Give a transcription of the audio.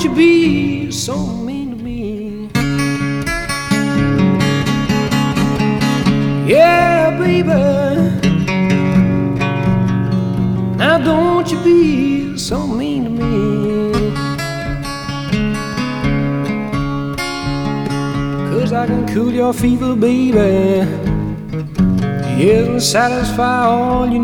don't you be so mean to me. Yeah, baby, now don't you be so mean to me. Cause I can cool your fever, baby, yes, and satisfy all you